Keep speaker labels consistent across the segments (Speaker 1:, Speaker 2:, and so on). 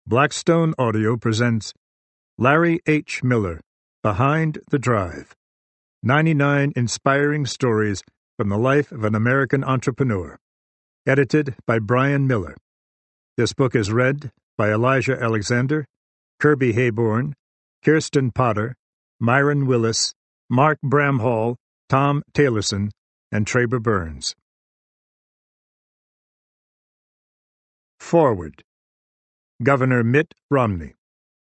Speaker 1: Blackstone Audio presents Larry H. Miller, Behind the Drive. 99 Inspiring Stories from the Life of an American Entrepreneur. Edited by Brian Miller. This book is read by Elijah Alexander, Kirby Hayborn, Kirsten Potter, Myron Willis, Mark Bramhall, Tom Taylorson, and Traber Burns. Forward. Governor Mitt Romney.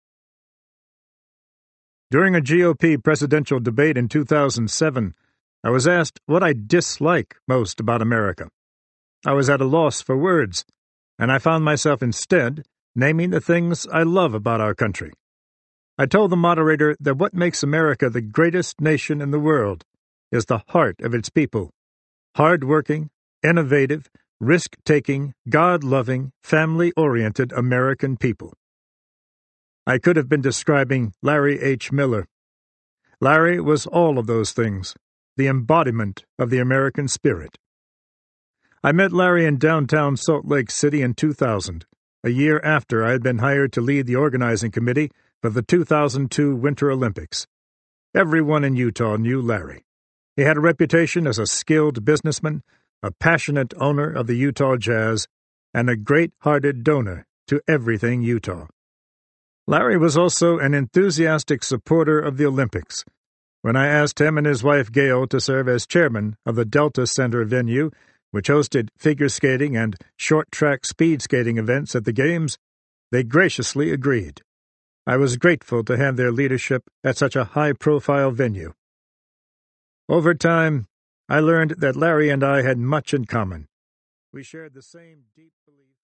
Speaker 1: During a GOP presidential debate in 2007, I was asked what I dislike most about America. I was at a loss for words, and I found myself instead naming the things I love about our country. I told the moderator that what makes America the greatest nation in the world is the heart of its people, hard-working, innovative, risk-taking, God-loving, family-oriented American people. I could have been describing Larry H. Miller. Larry was all of those things, the embodiment of the American spirit. I met Larry in downtown Salt Lake City in 2000, a year after I had been hired to lead the organizing committee for the 2002 Winter Olympics. Everyone in Utah knew Larry. He had a reputation as a skilled businessman, a passionate owner of the Utah Jazz, and a great-hearted donor to everything Utah. Larry was also an enthusiastic supporter of the Olympics. When I asked him and his wife Gail to serve as chairman of the Delta Center venue, which hosted figure skating and short-track speed skating events at the Games, they graciously agreed. I was grateful to have their leadership at such a high-profile venue. Over time, I learned that Larry and I had much in common. We shared the same deep belief.